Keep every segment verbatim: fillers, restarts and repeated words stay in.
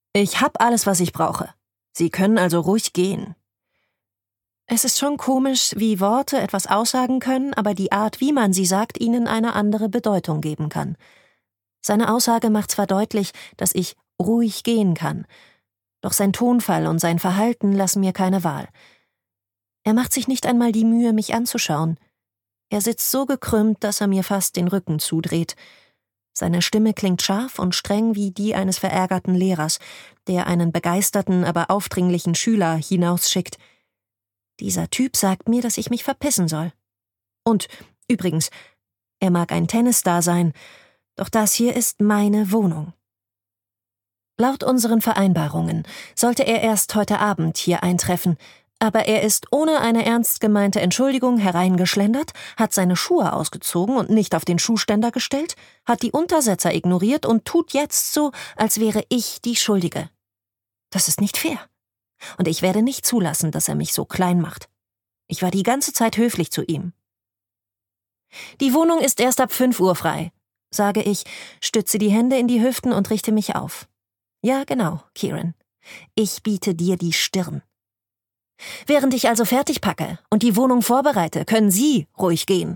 Ich hab alles, was ich brauche. Sie können also ruhig gehen. Es ist schon komisch, wie Worte etwas aussagen können, aber die Art, wie man sie sagt, ihnen eine andere Bedeutung geben kann. Seine Aussage macht zwar deutlich, dass ich ruhig gehen kann, doch sein Tonfall und sein Verhalten lassen mir keine Wahl. Er macht sich nicht einmal die Mühe, mich anzuschauen. Er sitzt so gekrümmt, dass er mir fast den Rücken zudreht. Seine Stimme klingt scharf und streng wie die eines verärgerten Lehrers, der einen begeisterten, aber aufdringlichen Schüler hinausschickt. Dieser Typ sagt mir, dass ich mich verpissen soll. Und, übrigens, er mag ein Tennisstar sein, doch das hier ist meine Wohnung. Laut unseren Vereinbarungen sollte er erst heute Abend hier eintreffen, aber er ist ohne eine ernst gemeinte Entschuldigung hereingeschlendert, hat seine Schuhe ausgezogen und nicht auf den Schuhständer gestellt, hat die Untersetzer ignoriert und tut jetzt so, als wäre ich die Schuldige. Das ist nicht fair. Und ich werde nicht zulassen, dass er mich so klein macht. Ich war die ganze Zeit höflich zu ihm. Die Wohnung ist erst ab fünf Uhr frei, sage ich, stütze die Hände in die Hüften und richte mich auf. Ja, genau, Kieran. Ich biete dir die Stirn. Während ich also fertig packe und die Wohnung vorbereite, können Sie ruhig gehen.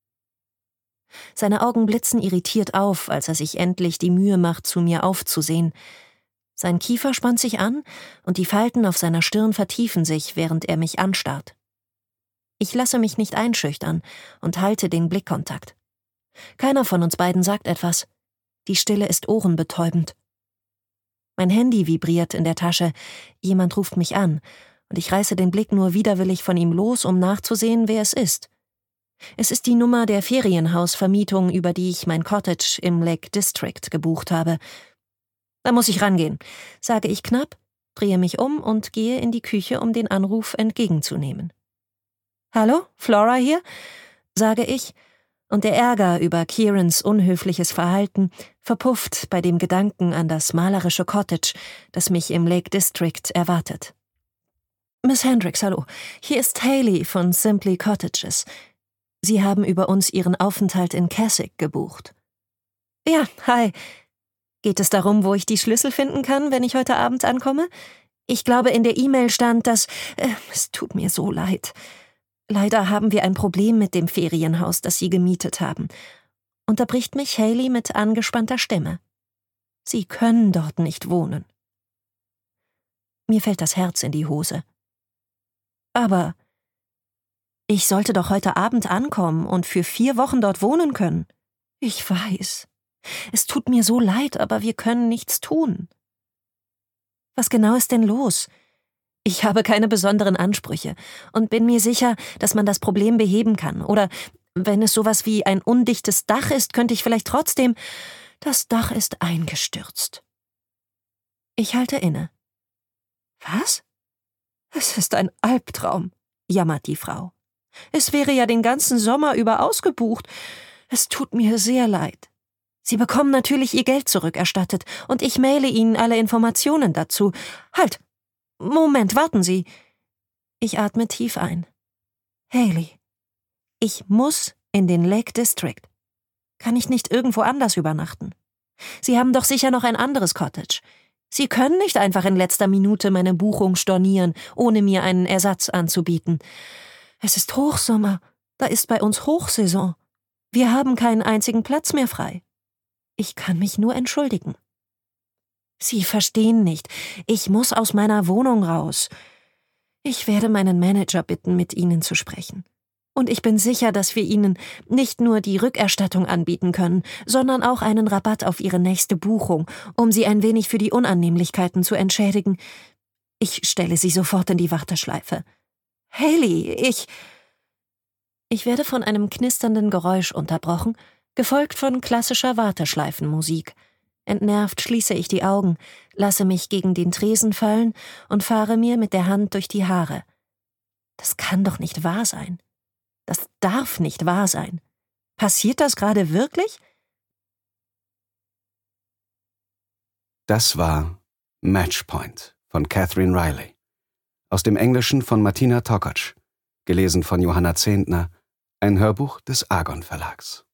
Seine Augen blitzen irritiert auf, als er sich endlich die Mühe macht, zu mir aufzusehen. Sein Kiefer spannt sich an und die Falten auf seiner Stirn vertiefen sich, während er mich anstarrt. Ich lasse mich nicht einschüchtern und halte den Blickkontakt. Keiner von uns beiden sagt etwas. Die Stille ist ohrenbetäubend. Mein Handy vibriert in der Tasche. Jemand ruft mich an und ich reiße den Blick nur widerwillig von ihm los, um nachzusehen, wer es ist. Es ist die Nummer der Ferienhausvermietung, über die ich mein Cottage im Lake District gebucht habe. Da muss ich rangehen, sage ich knapp, drehe mich um und gehe in die Küche, um den Anruf entgegenzunehmen. »Hallo, Flora hier?« sage ich, und der Ärger über Kierans unhöfliches Verhalten verpufft bei dem Gedanken an das malerische Cottage, das mich im Lake District erwartet. »Miss Hendricks, hallo, hier ist Hayley von Simply Cottages. Sie haben über uns Ihren Aufenthalt in Keswick gebucht.« »Ja, hi. Geht es darum, wo ich die Schlüssel finden kann, wenn ich heute Abend ankomme? Ich glaube, in der E-Mail stand, dass... Äh, es tut mir so leid. Leider haben wir ein Problem mit dem Ferienhaus, das Sie gemietet haben«, unterbricht mich Hayley mit angespannter Stimme. »Sie können dort nicht wohnen.« Mir fällt das Herz in die Hose. »Aber ich sollte doch heute Abend ankommen und für vier Wochen dort wohnen können.« »Ich weiß. Es tut mir so leid, aber wir können nichts tun.« »Was genau ist denn los? Ich habe keine besonderen Ansprüche und bin mir sicher, dass man das Problem beheben kann. Oder wenn es sowas wie ein undichtes Dach ist, könnte ich vielleicht trotzdem... Das Dach ist eingestürzt.« Ich halte inne. »Was? Es ist ein Albtraum«, jammert die Frau. »Es wäre ja den ganzen Sommer über ausgebucht. Es tut mir sehr leid. Sie bekommen natürlich Ihr Geld zurückerstattet und ich maile Ihnen alle Informationen dazu. Halt! Moment, warten Sie!« Ich atme tief ein. »Hayley, ich muss in den Lake District. Kann ich nicht irgendwo anders übernachten? Sie haben doch sicher noch ein anderes Cottage. Sie können nicht einfach in letzter Minute meine Buchung stornieren, ohne mir einen Ersatz anzubieten. Es ist Hochsommer, da ist bei uns Hochsaison. Wir haben keinen einzigen Platz mehr frei. Ich kann mich nur entschuldigen.« »Sie verstehen nicht. Ich muss aus meiner Wohnung raus. Ich werde meinen Manager bitten, mit Ihnen zu sprechen. Und ich bin sicher, dass wir Ihnen nicht nur die Rückerstattung anbieten können, sondern auch einen Rabatt auf Ihre nächste Buchung, um Sie ein wenig für die Unannehmlichkeiten zu entschädigen. Ich stelle Sie sofort in die Warteschleife. Hayley, ich...« Ich werde von einem knisternden Geräusch unterbrochen, gefolgt von klassischer Warteschleifenmusik. Entnervt schließe ich die Augen, lasse mich gegen den Tresen fallen und fahre mir mit der Hand durch die Haare. Das kann doch nicht wahr sein. Das darf nicht wahr sein. Passiert das gerade wirklich? Das war Matchpoint von Catherine Riley. Aus dem Englischen von Martina Tokac. Gelesen von Johanna Zehntner. Ein Hörbuch des Argon Verlags.